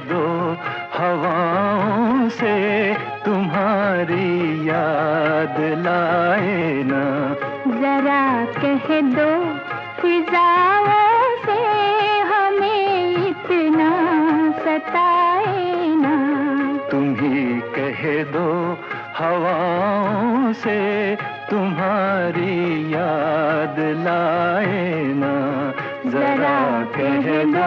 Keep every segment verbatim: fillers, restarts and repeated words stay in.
दो हवाओं से तुम्हारी याद लाए ना। जरा कह दो फिजाओं से हमें इतना सताए ना। तुम ही कह दो हवाओं से तुम्हारी याद लाए ना। जरा कह दो।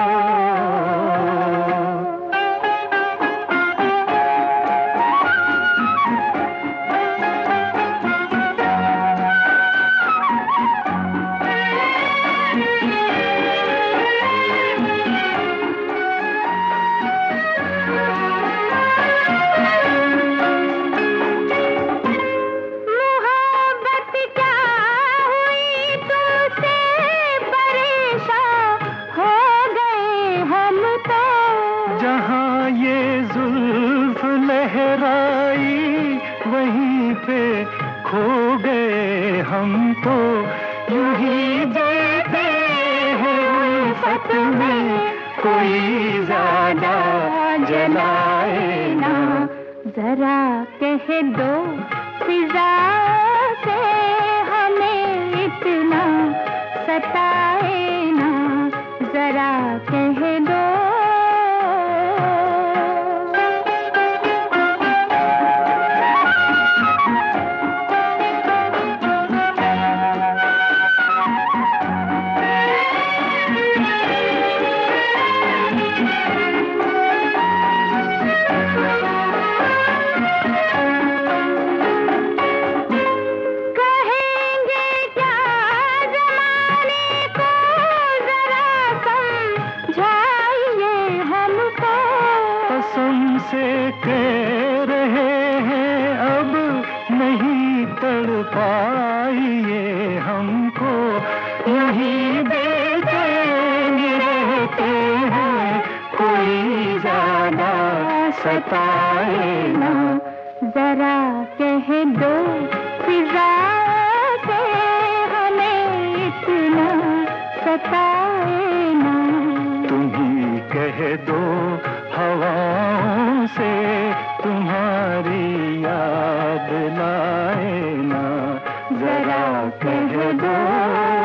जहाँ ये जुल्फ लहराई वहीं पे खो गए हम तो। यूं ही जीते हैं उल्फत में, कोई ज्यादा जलाए ना। जरा कह दो फिजाओं से हमें इतना सताए ना। जरा कह दो। से कह रहे हैं अब नहीं तड़पाइए हमको। यही बेचैन रहते हैं, कोई ज्यादा सताए ना। जरा कह दो फिजाओं से हमें इतना सताए ना। तुम ही कह दो हवाओं से तुम्हारी याद लाए ना। जरा कह दो।